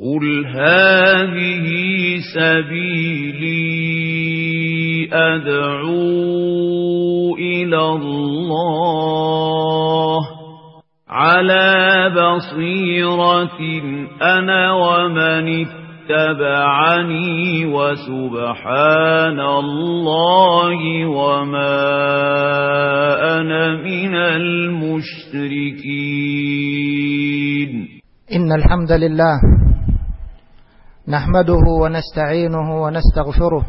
قل هذه سبيلي أدعو إلى الله على بصيرة أنا ومن اتبعني وسبحان الله وما أنا من المشركين. إن الحمد لله نحمده ونستعينه ونستغفره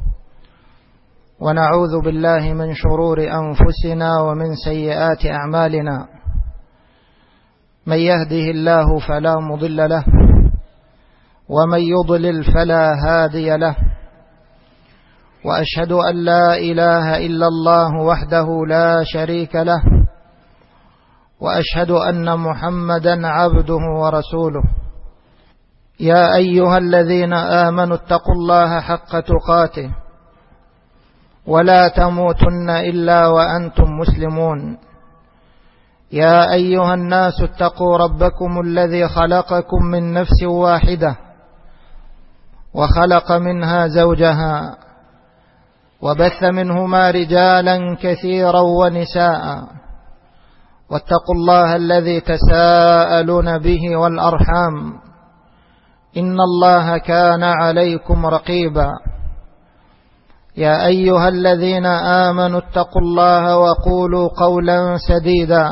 ونعوذ بالله من شرور أنفسنا ومن سيئات أعمالنا. من يهده الله فلا مضل له ومن يضلل فلا هادي له، وأشهد أن لا إله إلا الله وحده لا شريك له، وأشهد أن محمدا عبده ورسوله. يا أيها الذين آمنوا اتقوا الله حق تقاته ولا تموتن إلا وأنتم مسلمون. يا أيها الناس اتقوا ربكم الذي خلقكم من نفس واحدة وخلق منها زوجها وبث منهما رجالا كثيرا ونساء، واتقوا الله الذي تساءلون به والأرحام إن الله كان عليكم رقيبا. يا أيها الذين آمنوا اتقوا الله وقولوا قولا سديدا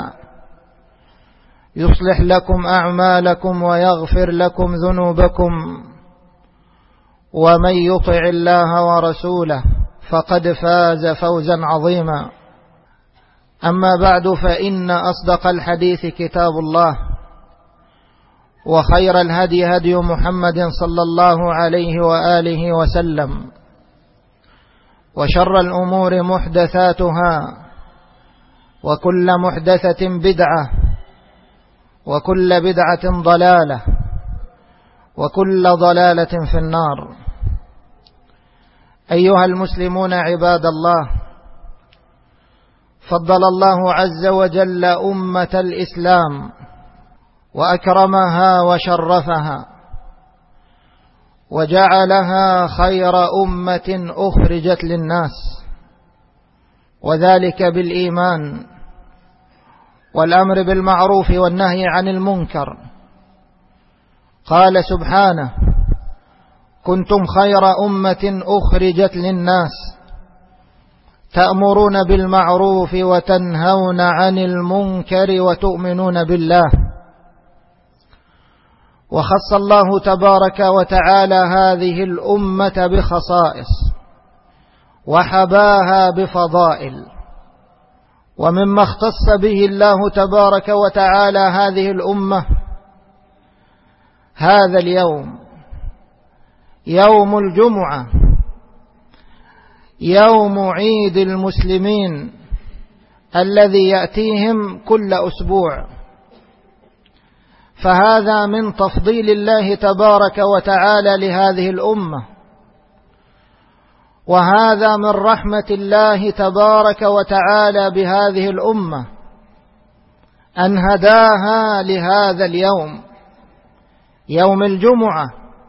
يصلح لكم أعمالكم ويغفر لكم ذنوبكم، ومن يطع الله ورسوله فقد فاز فوزا عظيما. أما بعد، فإن أصدق الحديث كتاب الله، وخير الهدي هدي محمد صلى الله عليه وآله وسلم، وشر الأمور محدثاتها، وكل محدثة بدعة، وكل بدعة ضلالة، وكل ضلالة في النار. أيها المسلمون عباد الله، فضل الله عز وجل أمة الإسلام وأكرمها وشرفها وجعلها خير أمة أخرجت للناس، وذلك بالإيمان والأمر بالمعروف والنهي عن المنكر. قال سبحانه: كنتم خير أمة أخرجت للناس تأمرون بالمعروف وتنهون عن المنكر وتؤمنون بالله. وخص الله تبارك وتعالى هذه الأمة بخصائص وحباها بفضائل. ومما اختص به الله تبارك وتعالى هذه الأمة هذا اليوم، يوم الجمعة، يوم عيد المسلمين الذي يأتيهم كل أسبوع. فهذا من تفضيل الله تبارك وتعالى لهذه الأمة، وهذا من رحمة الله تبارك وتعالى بهذه الأمة أن هداها لهذا اليوم، يوم الجمعة،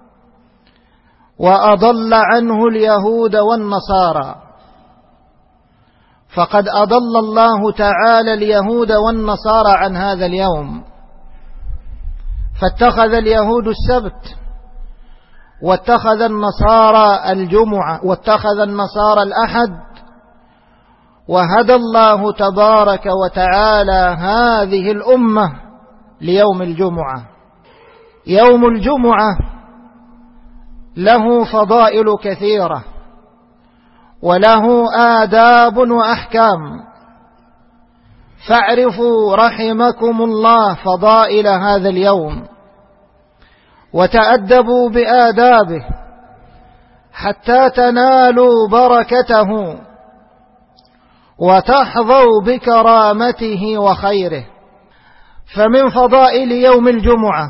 وأضل عنه اليهود والنصارى. فقد أضل الله تعالى اليهود والنصارى عن هذا اليوم، فاتخذ اليهود السبت، واتخذ النصارى الجمعة، واتخذ النصارى الأحد، وهدى الله تبارك وتعالى هذه الأمة ليوم الجمعة. يوم الجمعة له فضائل كثيرة وله آداب وأحكام، فاعرفوا رحمكم الله فضائل هذا اليوم وتأدبوا بآدابه حتى تنالوا بركته وتحظوا بكرامته وخيره. فمن فضائل يوم الجمعة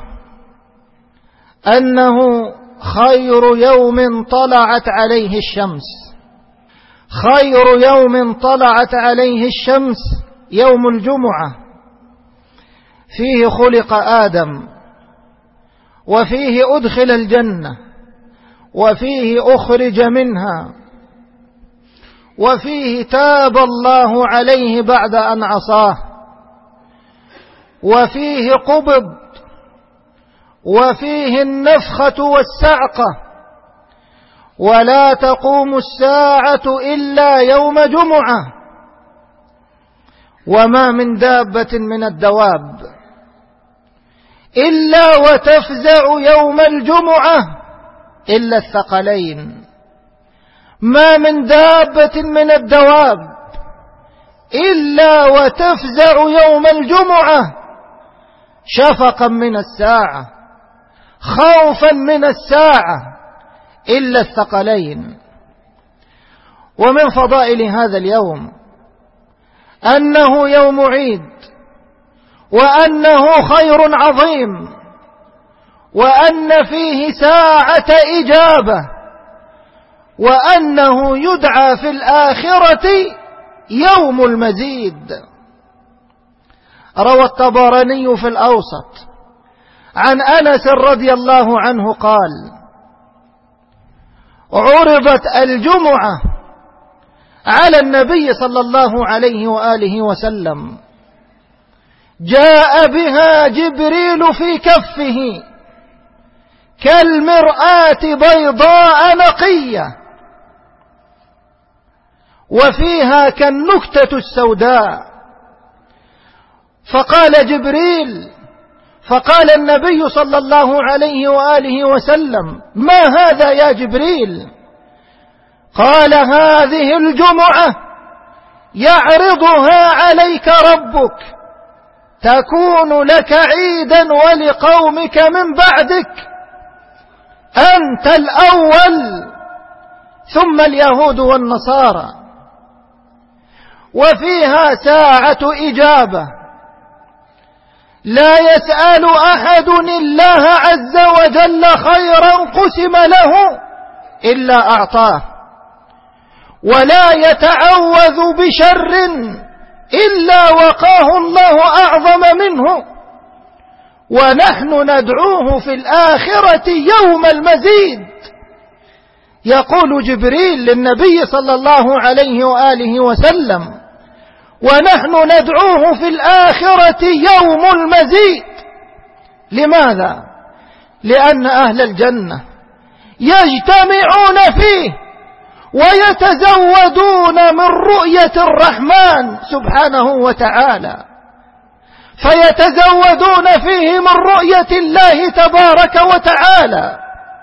أنه خير يوم طلعت عليه الشمس. خير يوم طلعت عليه الشمس يوم الجمعة، فيه خلق آدم وفيه أدخل الجنة، وفيه أخرج منها، وفيه تاب الله عليه بعد أن عصاه، وفيه قبض، وفيه النفخة والسعقة، ولا تقوم الساعة إلا يوم جمعة، وما من دابة من الدواب إلا وتفزع يوم الجمعة إلا الثقلين. ما من دابة من الدواب إلا وتفزع يوم الجمعة شفقا من الساعة، خوفا من الساعة، إلا الثقلين. ومن فضائل هذا اليوم أنه يوم عيد، وأنه خير عظيم، وأن فيه ساعة إجابة، وأنه يدعى في الآخرة يوم المزيد. روى الطبراني في الأوسط عن أنس رضي الله عنه قال: عرضت الجمعة على النبي صلى الله عليه وآله وسلم، جاء بها جبريل في كفه كالمرآة بيضاء نقية، وفيها كالنكتة السوداء. فقال جبريل، فقال النبي صلى الله عليه وآله وسلم: ما هذا يا جبريل؟ قال: هذه الجمعة يعرضها عليك ربك، تكون لك عيدا ولقومك من بعدك، أنت الأول ثم اليهود والنصارى. وفيها ساعة إجابة، لا يسأل أحد الله عز وجل خيرا قسم له إلا أعطاه، ولا يتعوذ بشر إلا وقاه الله أعظم منه، ونحن ندعوه في الآخرة يوم المزيد. يقول جبريل للنبي صلى الله عليه وآله وسلم: ونحن ندعوه في الآخرة يوم المزيد. لماذا؟ لأن أهل الجنة يجتمعون فيه ويتزودون من رؤية الرحمن سبحانه وتعالى، فيتزودون فيه من رؤية الله تبارك وتعالى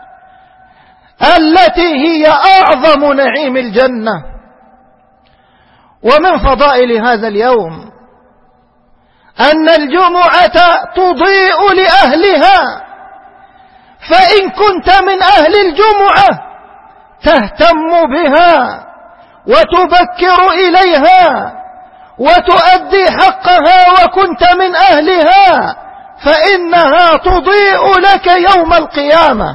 التي هي أعظم نعيم الجنة. ومن فضائل هذا اليوم أن الجمعة تضيء لأهلها، فإن كنت من أهل الجمعة تهتم بها وتبكر إليها وتؤدي حقها، وكنت من أهلها فإنها تضيء لك يوم القيامة،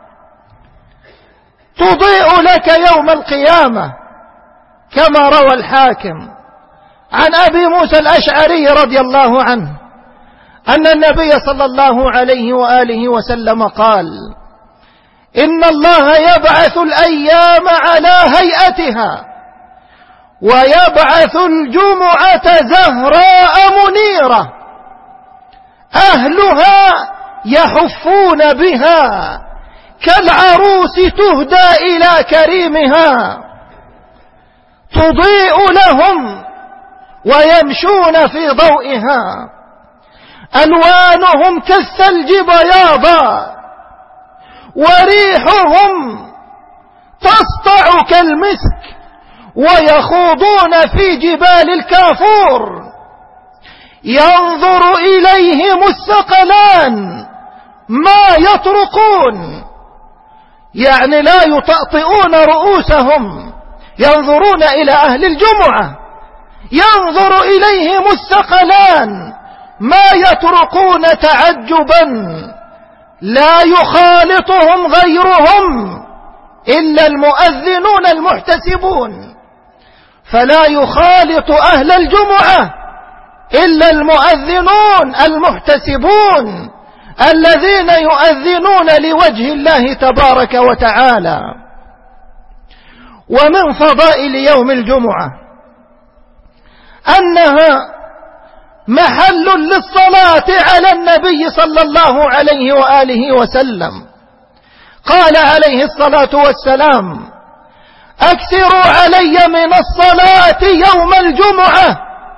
تضيء لك يوم القيامة، كما روى الحاكم عن أبي موسى الأشعري رضي الله عنه أن النبي صلى الله عليه وآله وسلم قال: إن الله يبعث الأيام على هيئتها، ويبعث الجمعة زهراء منيرة، أهلها يحفون بها كالعروس تهدى إلى كريمها، تضيء لهم ويمشون في ضوئها، ألوانهم كالثلج بياضا، وريحهم تسطع كالمسك، ويخوضون في جبال الكافور، ينظر إليهم الثقلان ما يطرقون، يعني لا يطأطئون رؤوسهم، ينظرون إلى أهل الجمعة، ينظر إليهم الثقلان ما يطرقون تعجبا، لا يخالطهم غيرهم إلا المؤذنون المحتسبون، فلا يخالط أهل الجمعة إلا المؤذنون المحتسبون الذين يؤذنون لوجه الله تبارك وتعالى. ومن فضائل يوم الجمعة أنها محل للصلاة على النبي صلى الله عليه وآله وسلم. قال عليه الصلاة والسلام: أكثروا علي من الصلاة يوم الجمعة،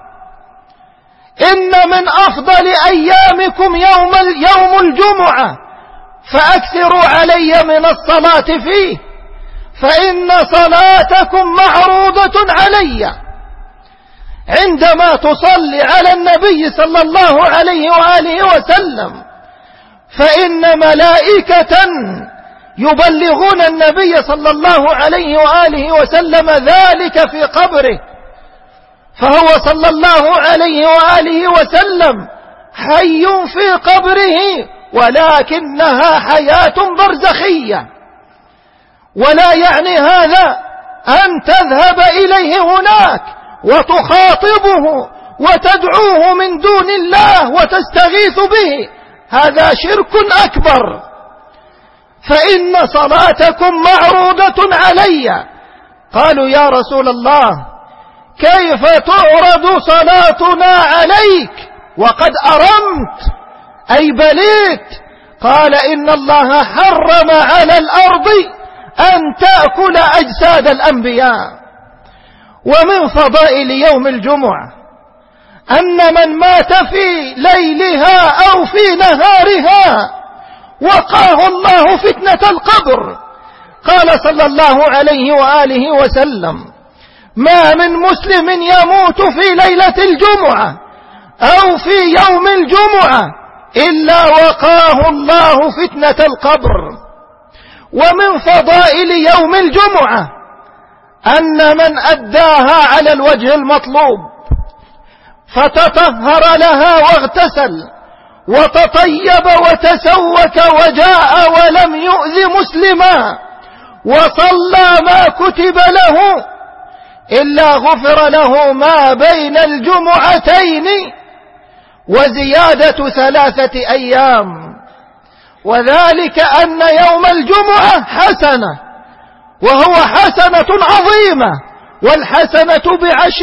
إن من أفضل أيامكم يوم الجمعة، فأكثروا علي من الصلاة فيه، فإن صلاتكم معروضة علي. عندما تصلي على النبي صلى الله عليه وآله وسلم فإن ملائكة يبلغون النبي صلى الله عليه وآله وسلم ذلك في قبره، فهو صلى الله عليه وآله وسلم حي في قبره، ولكنها حياة برزخية. ولا يعني هذا أن تذهب إليه هناك وتخاطبه وتدعوه من دون الله وتستغيث به، هذا شرك أكبر. فإن صلاتكم معروضة علي. قالوا: يا رسول الله، كيف تعرض صلاتنا عليك وقد أرمت أي بليت؟ قال: إن الله حرم على الأرض أن تأكل أجساد الأنبياء. ومن فضائل يوم الجمعة أن من مات في ليلها أو في نهارها وقاه الله فتنة القبر. قال صلى الله عليه وآله وسلم: ما من مسلم يموت في ليلة الجمعة أو في يوم الجمعة إلا وقاه الله فتنة القبر. ومن فضائل يوم الجمعة أن من أداها على الوجه المطلوب فتطهر لها واغتسل وتطيب وتسوك وجاء ولم يؤذ مسلما وصلى ما كتب له إلا غفر له ما بين الجمعتين وزيادة 3 أيام. وذلك أن يوم الجمعة حسنة، وهو حسنة عظيمة، والحسنة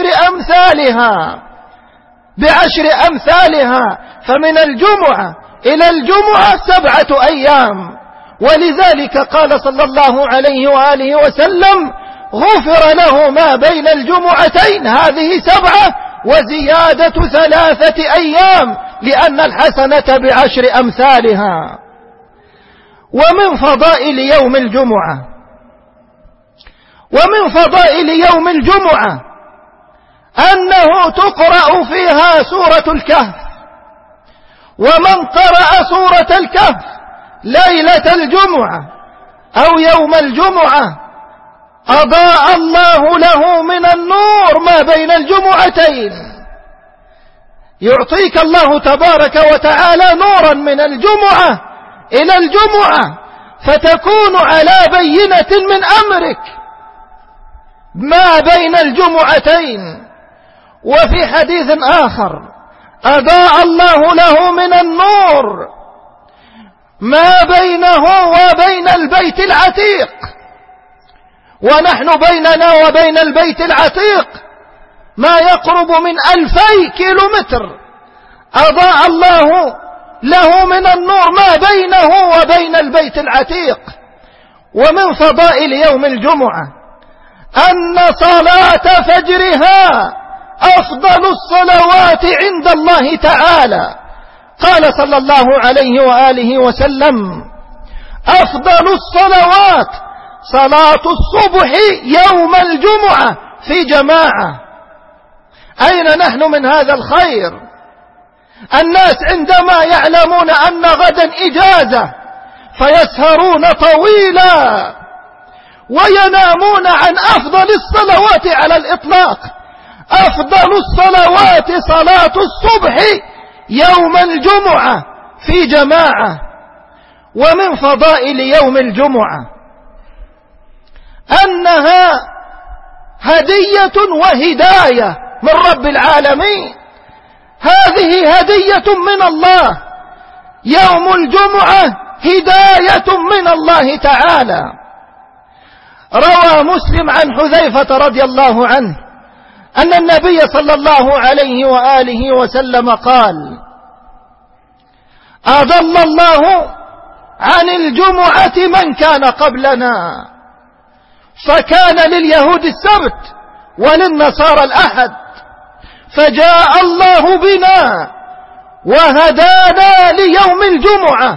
بعشر أمثالها، فمن الجمعة إلى الجمعة 7 أيام. ولذلك قال صلى الله عليه وآله وسلم: غفر له ما بين الجمعتين، هذه 7 وزيادة 3 أيام، لأن الحسنة ب10 أمثالها. ومن فضائل يوم الجمعة أنه تقرأ فيها سورة الكهف. ومن قرأ سورة الكهف ليلة الجمعة أو يوم الجمعة أضاء الله له من النور ما بين الجمعتين. يعطيك الله تبارك وتعالى نورا من الجمعة إلى الجمعة، فتكون على بينة من أمرك ما بين الجمعتين. وفي حديث آخر: أضاء الله له من النور ما بينه وبين البيت العتيق. ونحن بيننا وبين البيت العتيق ما يقرب من 2000 كيلومتر. أضاء الله له من النور ما بينه وبين البيت العتيق. ومن فضائل يوم الجمعة أن صلاة فجرها أفضل الصلوات عند الله تعالى. قال صلى الله عليه وآله وسلم: أفضل الصلوات صلاة الصبح يوم الجمعة في جماعة. أين نحن من هذا الخير؟ الناس عندما يعلمون أن غدا إجازة فيسهرون طويلا وينامون عن أفضل الصلوات على الإطلاق. أفضل الصلوات صلاة الصبح يوم الجمعة في جماعة. ومن فضائل يوم الجمعة أنها هدية وهداية من رب العالمين. هذه هدية من الله يوم الجمعة هداية من الله تعالى. روى مسلم عن حذيفة رضي الله عنه أن النبي صلى الله عليه وآله وسلم قال: أضل الله عن الجمعة من كان قبلنا، فكان لليهود السبت وللنصارى الأحد، فجاء الله بنا وهدانا ليوم الجمعة،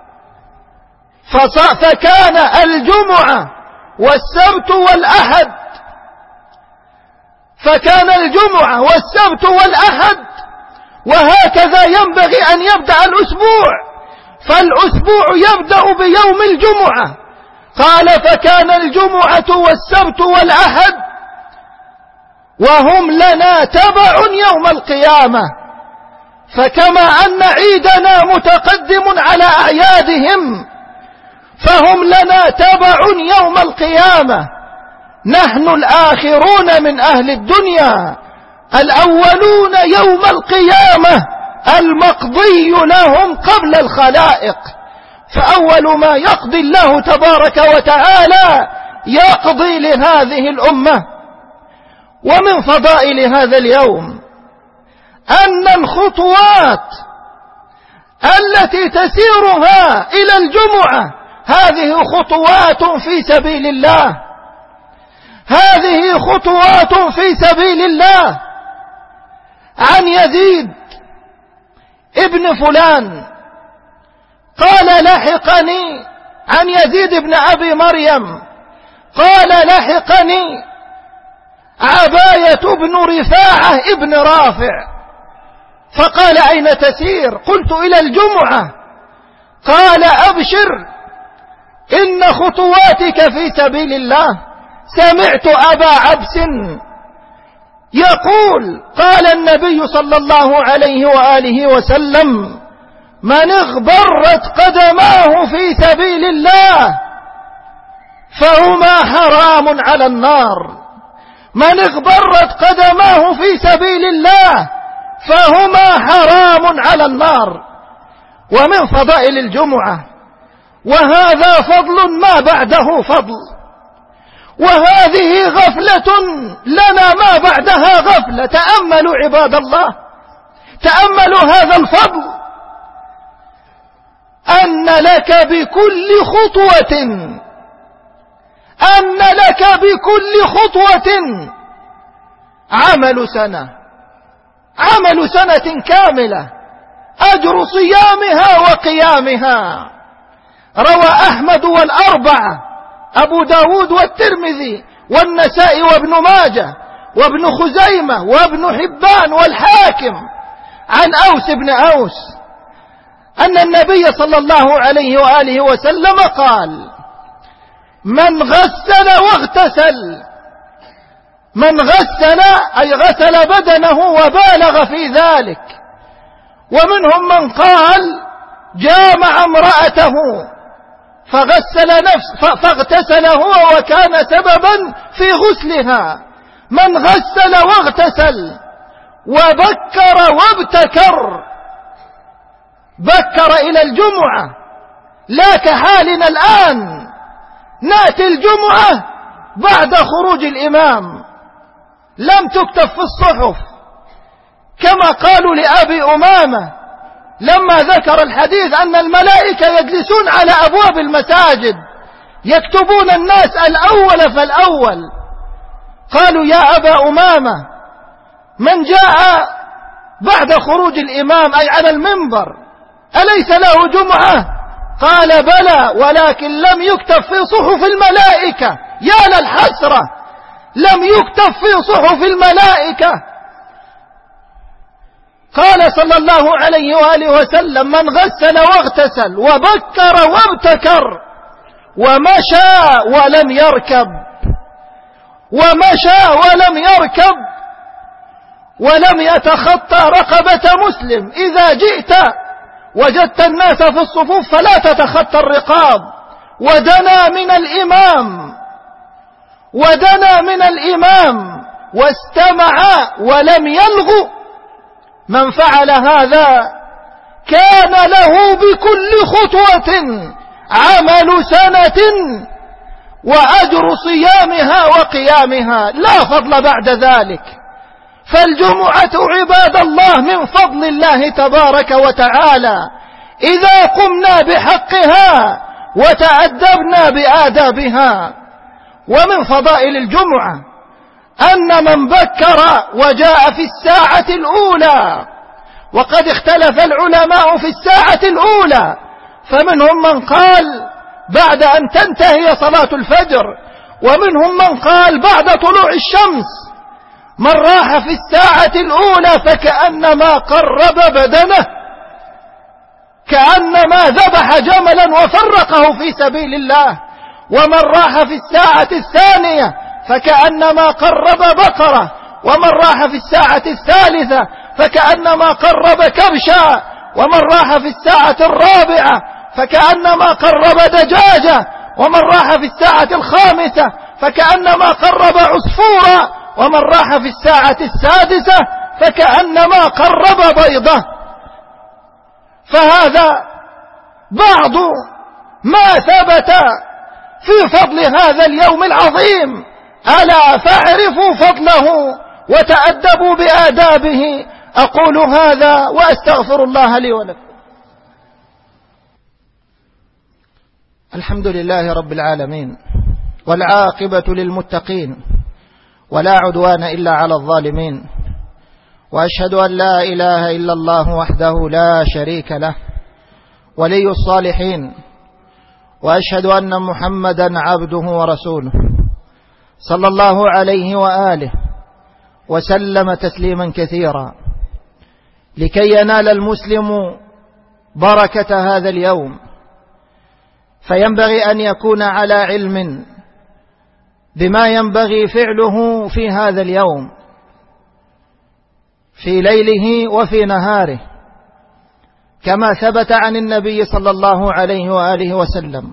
فكان الجمعة والسبت والأحد، فكان الجمعة والسبت والأحد، وهكذا ينبغي أن يبدأ الأسبوع، فالأسبوع يبدأ بيوم الجمعة. قال: فكان الجمعة والسبت والأحد وهم لنا تبع يوم القيامة، فكما أن عيدنا متقدم على أعيادهم فهم لنا تبع يوم القيامة. نحن الآخرون من أهل الدنيا، الأولون يوم القيامة، المقضي لهم قبل الخلائق. فأول ما يقضي الله تبارك وتعالى يقضي لهذه الأمة. ومن فضائل هذا اليوم أن الخطوات التي تسيرها إلى الجمعة هذه خطوات في سبيل الله، هذه خطوات في سبيل الله. عن يزيد ابن فلان قال: لحقني، عن يزيد بن أبي مريم قال: لحقني عباية بن رفاعة ابن رافع، فقال: أين تسير؟ قلت: إلى الجمعة. قال: أبشر، إن خطواتك في سبيل الله. سمعت أبا عبس يقول: قال النبي صلى الله عليه وآله وسلم: من اغبرت قدماه في سبيل الله فهما حرام على النار. من اغبرت قدماه في سبيل الله فهما حرام على النار. ومن فضائل الجمعة، وهذا فضل ما بعده فضل، وهذه غفلة لنا ما بعدها غفلة. تأملوا عباد الله، تأملوا هذا الفضل، أن لك بكل خطوة، أن لك بكل خطوة عمل سنة، عمل سنة كاملة، أجر صيامها وقيامها. روى أحمد والأربعة، أبو داود والترمذي والنسائي وابن ماجه وابن خزيمة وابن حبان والحاكم عن أوس بن أوس أن النبي صلى الله عليه وآله وسلم قال: من غسل واغتسل، من غسل أي غسل بدنه وبالغ في ذلك. ومنهم من قال: جامع امرأته فاغتسل هو وكان سببا في غسلها. من غسل واغتسل وبكر وابتكر، بكر إلى الجمعة، لا كحالنا الآن نأتي الجمعة بعد خروج الإمام، لم تكتب في الصحف، كما قالوا لأبي أمامة لما ذكر الحديث أن الملائكة يجلسون على أبواب المساجد يكتبون الناس الأول فالأول. قالوا: يا أبا أمامة، من جاء بعد خروج الإمام أي على المنبر أليس له جمعة؟ قال: بلى، ولكن لم يكتب في صحف الملائكة. يا للحسرة، لم يكتب في صحف الملائكة. قال صلى الله عليه وآله وسلم: من غسل واغتسل وبكر وابتكر ومشى ولم يركب، ومشى ولم يركب ولم يتخطى رقبة مسلم. إذا جئت وجدت الناس في الصفوف فلا تتخطى الرقاب. ودنا من الإمام، ودنا من الإمام واستمع ولم يلغ. من فعل هذا كان له بكل خطوة عمل سنة وأجر صيامها وقيامها، لا فضل بعد ذلك. فالجمعة عباد الله من فضل الله تبارك وتعالى إذا قمنا بحقها وتأدبنا بآدابها. ومن فضائل الجمعة أن من بكر وجاء في الساعة الأولى، وقد اختلف العلماء في الساعة الأولى، فمنهم من قال بعد أن تنتهي صلاة الفجر، ومنهم من قال بعد طلوع الشمس. من راح في الساعة الأولى فكأنما قرب بدنه، كأنما ذبح جملا وفرقه في سبيل الله. ومن راح في الساعة الثانية فكأنما قرب بقرة، ومن راح في الساعة الثالثة فكأنما قرب كبشا، ومن راح في الساعة الرابعة فكأنما قرب دجاجة، ومن راح في الساعة الخامسة فكأنما قرب عصفورا، ومن راح في الساعة السادسة فكأنما قرب بيضة. فهذا بعض ما ثبت في فضل هذا اليوم العظيم، ألا فاعرفوا فضله وتأدبوا بآدابه. أقول هذا وأستغفر الله لي ولكم. الحمد لله رب العالمين، والعاقبة للمتقين، ولا عدوان إلا على الظالمين، وأشهد أن لا إله إلا الله وحده لا شريك له ولي الصالحين، وأشهد أن محمدا عبده ورسوله صلى الله عليه وآله وسلم تسليما كثيرا. لكي ينال المسلم بركة هذا اليوم فينبغي أن يكون على علم بما ينبغي فعله في هذا اليوم، في ليله وفي نهاره، كما ثبت عن النبي صلى الله عليه وآله وسلم.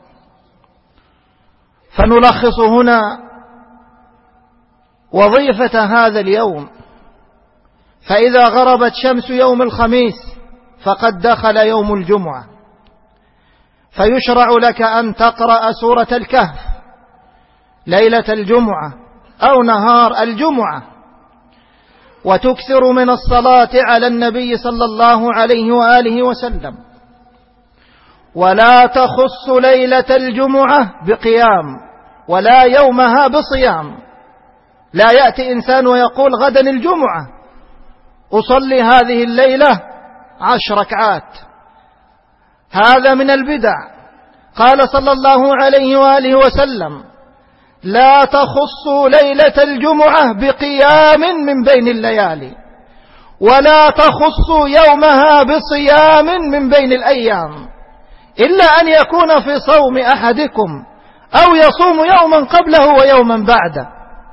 فنلخص هنا وظيفة هذا اليوم. فإذا غربت شمس يوم الخميس فقد دخل يوم الجمعة، فيشرع لك أن تقرأ سورة الكهف ليلة الجمعة أو نهار الجمعة، وتكثر من الصلاة على النبي صلى الله عليه وآله وسلم. ولا تخص ليلة الجمعة بقيام ولا يومها بصيام. لا يأتي إنسان ويقول غدا الجمعة أصلي هذه الليلة 10 ركعات، هذا من البدع. قال صلى الله عليه وآله وسلم: لا تخصوا ليلة الجمعة بقيام من بين الليالي، ولا تخصوا يومها بصيام من بين الأيام، إلا أن يكون في صوم أحدكم أو يصوم يوما قبله ويوما بعده.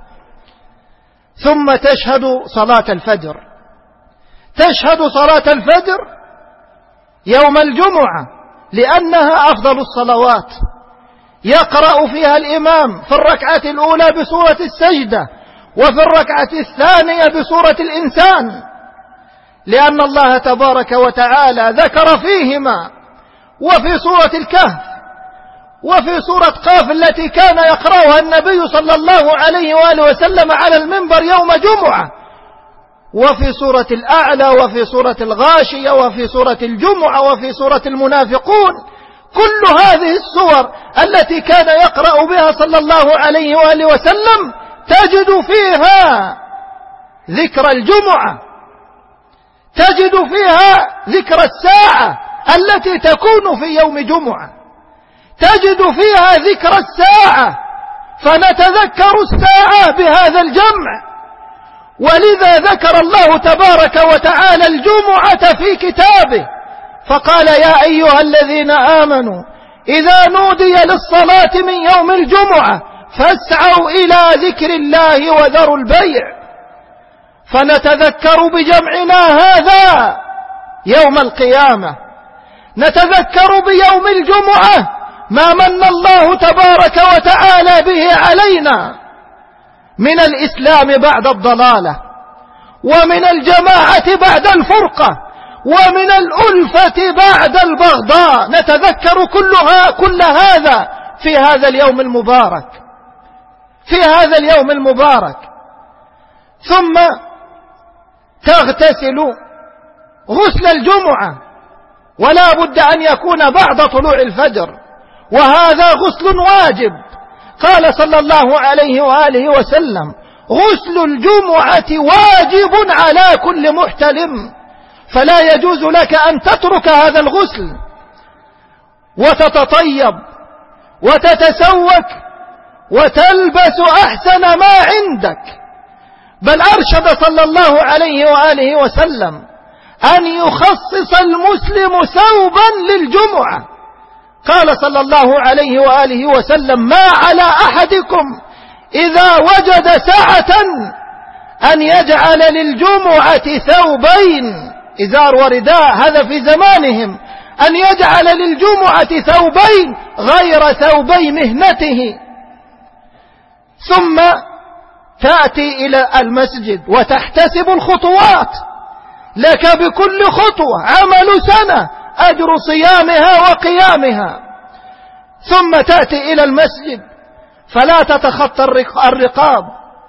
ثم تشهد صلاة الفجر، تشهد صلاة الفجر يوم الجمعة لأنها أفضل الصلوات. يقرأ فيها الإمام في الركعة الأولى بسورة السجدة، وفي الركعة الثانية بسورة الإنسان، لأن الله تبارك وتعالى ذكر فيهما، وفي سورة الكهف، وفي سورة قاف التي كان يقرأها النبي صلى الله عليه وآله وسلم على المنبر يوم جمعة، وفي سورة الأعلى، وفي سورة الغاشية، وفي سورة الجمعة، وفي سورة المنافقون. كل هذه السور التي كان يقرأ بها صلى الله عليه وآله وسلم تجد فيها ذكر الجمعة، تجد فيها ذكر الساعة التي تكون في يوم جمعة، تجد فيها ذكر الساعة، فنتذكر الساعة بهذا الجمع. ولذا ذكر الله تبارك وتعالى الجمعة في كتابه فقال: يا أيها الذين آمنوا إذا نودي للصلاة من يوم الجمعة فاسعوا إلى ذكر الله وذروا البيع. فنتذكر بجمعنا هذا يوم القيامة، نتذكر بيوم الجمعة ما من الله تبارك وتعالى به علينا من الإسلام بعد الضلالة، ومن الجماعة بعد الفرقة، ومن الألفة بعد البغضاء. نتذكر كل هذا في هذا اليوم المبارك، في هذا اليوم المبارك. ثم تغتسل غسل الجمعة، ولا بد أن يكون بعد طلوع الفجر، وهذا غسل واجب. قال صلى الله عليه وآله وسلم: غسل الجمعة واجب على كل محتلم، فلا يجوز لك أن تترك هذا الغسل وتتطيب وتتسوك وتلبس أحسن ما عندك، بل أرشد صلى الله عليه وآله وسلم أن يخصص المسلم ثوبا للجمعة. قال صلى الله عليه وآله وسلم: ما على أحدكم إذا وجد سعة أن يجعل للجمعة ثوبين، إزار ورداء، هذا في زمانهم، أن يجعل للجمعة ثوبين غير ثوبي مهنته. ثم تأتي إلى المسجد وتحتسب الخطوات، لك بكل خطوة عمل سنة، أجر صيامها وقيامها. ثم تأتي إلى المسجد فلا تتخطى الرقاب،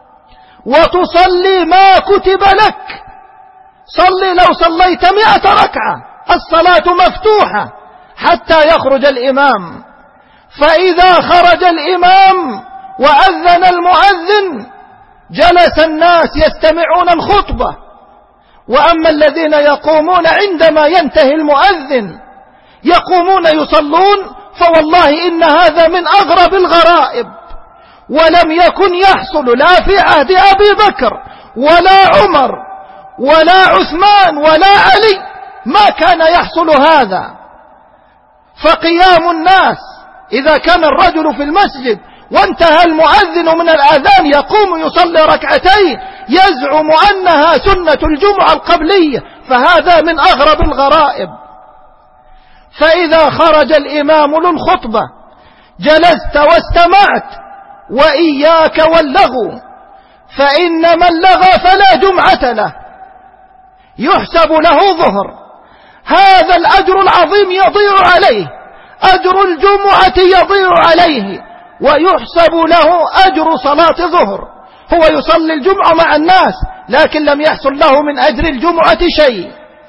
وتصلي ما كتب لك. صلي لو صليت 100 ركعة، الصلاة مفتوحة حتى يخرج الإمام. فإذا خرج الإمام وأذن المؤذن جلس الناس يستمعون الخطبة، وأما الذين يقومون عندما ينتهي المؤذن يقومون يصلون، فوالله إن هذا من أغرب الغرائب، ولم يكن يحصل لا في عهد أبي بكر ولا عمر ولا عثمان ولا علي، ما كان يحصل هذا. فقيام الناس إذا كان الرجل في المسجد وانتهى المؤذن من الآذان يقوم يصلي ركعتين يزعم أنها سنة الجمعة القبلية، فهذا من أغرب الغرائب. فإذا خرج الإمام للخطبة جلست واستمعت، وإياك واللغو، فإن من لغى فلا جمعة له، يحسب له ظهر. هذا الأجر العظيم يضيع عليه، أجر الجمعة يضيع عليه، ويحسب له أجر صلاة ظهر. هو يصلي الجمعة مع الناس لكن لم يحصل له من أجر الجمعة شيء.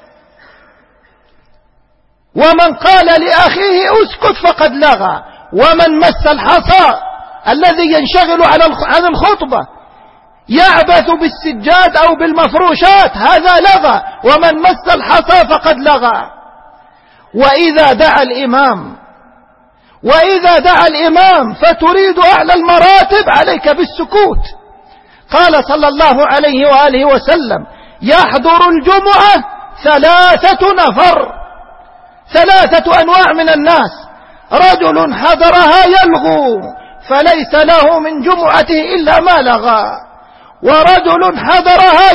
ومن قال لأخيه اسكت فقد لغى، ومن مس الحصى الذي ينشغل عن الخطبة يعبث بالسجاد أو بالمفروشات هذا لغى، ومن مس الحصى فقد لغى. وإذا دعا الإمام فتريد أعلى المراتب عليك بالسكوت. قال صلى الله عليه وآله وسلم: يحضر الجمعة 3 نفر، 3 أنواع من الناس: رجل حضرها يلغو فليس له من جمعته إلا ما لغى، ورجل حضرها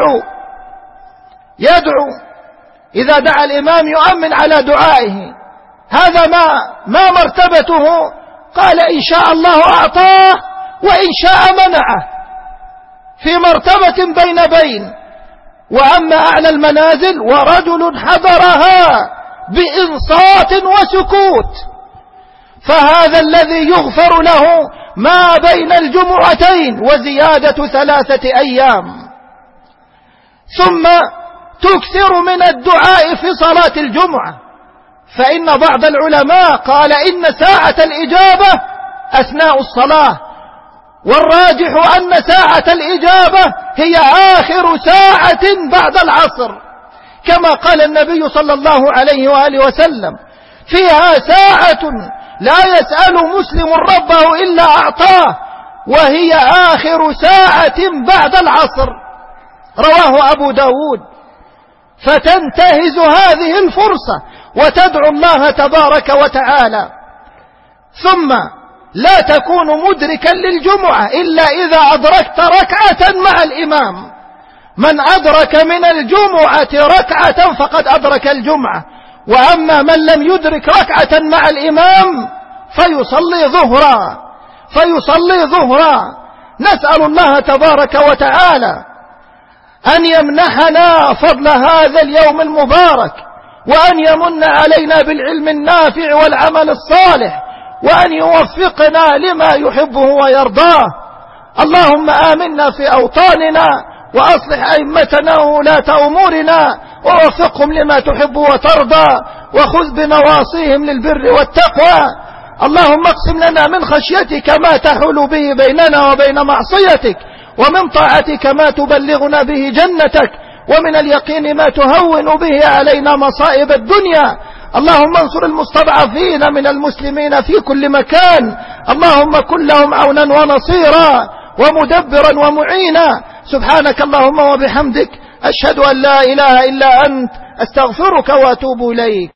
يدعو إذا دعا الإمام يؤمن على دعائه، هذا ما مرتبته. قال: إن شاء الله أعطاه وإن شاء منعه، في مرتبة بين. وأما أعلى المنازل: ورجل حضرها بإنصات وسكوت، فهذا الذي يغفر له ما بين الجمعتين وزيادة 3 أيام. ثم تكثر من الدعاء في صلاة الجمعة، فإن بعض العلماء قال إن ساعة الإجابة أثناء الصلاة، والراجح أن ساعة الإجابة هي آخر ساعة بعد العصر، كما قال النبي صلى الله عليه وآله وسلم: فيها ساعة لا يسأل مسلم ربه إلا أعطاه، وهي آخر ساعة بعد العصر. رواه أبو داود. فتنتهز هذه الفرصة وتدعو الله تبارك وتعالى. ثم لا تكون مدركا للجمعة إلا إذا أدركت ركعة مع الإمام. من أدرك من الجمعة ركعة فقد أدرك الجمعة، وأما من لم يدرك ركعة مع الإمام فيصلي ظهرا. نسأل الله تبارك وتعالى أن يمنحنا فضل هذا اليوم المبارك، وأن يمن علينا بالعلم النافع والعمل الصالح، وأن يوفقنا لما يحبه ويرضاه. اللهم آمنا في أوطاننا، وأصلح أئمتنا وولاة أمورنا، ووفقهم لما تحب وترضى، وخذ بنواصيهم للبر والتقوى. اللهم اقسم لنا من خشيتك ما تحول به بيننا وبين معصيتك، ومن طاعتك ما تبلغنا به جنتك، ومن اليقين ما تهون به علينا مصائب الدنيا. اللهم انصر المستضعفين من المسلمين في كل مكان، اللهم كن لهم عونا ونصيرا ومدبرا ومعينا. سبحانك اللهم وبحمدك، أشهد أن لا إله إلا أنت، أستغفرك وأتوب إليك.